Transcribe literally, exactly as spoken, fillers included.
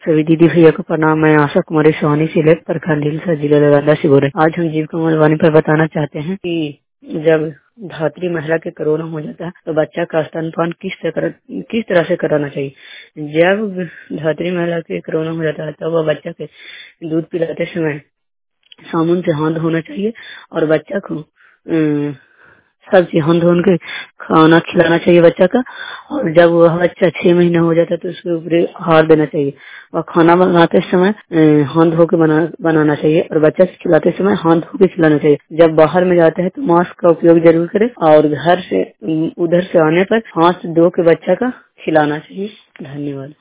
सभी दीदी भैया को प्रणाम। मैं आशा कुमारी सोहानी सिलेट प्रखंड हिलसा जिला नालंदा से बोल रहे हैं। आज हम जीविका मलवानी पर बताना चाहते हैं कि जब धात्री महिला के कोरोना हो जाता है तो बच्चा का स्तनपान किस तरह किस तरह से कराना चाहिए। जब धात्री महिला के कोरोना हो जाता है तो वह बच्चा के दूध पिलाते समय साबुन से हाथ धोना चाहिए और बच्चा को अम, सबसे हाथ धो के खाना खिलाना चाहिए बच्चा का। और जब वह बच्चा छह महीने हो जाता है तो उसके ऊपर आहार देना चाहिए और खाना बनाते समय अ, हाथ धो के बना, बनाना चाहिए और बच्चा से खिलाते समय हाथ धो के खिलाना चाहिए। जब बाहर में जाते हैं तो मास्क का उपयोग जरूर करें और घर से अम, उधर से आने पर हाथ धो के बच्चा का खिलाना चाहिए। धन्यवाद।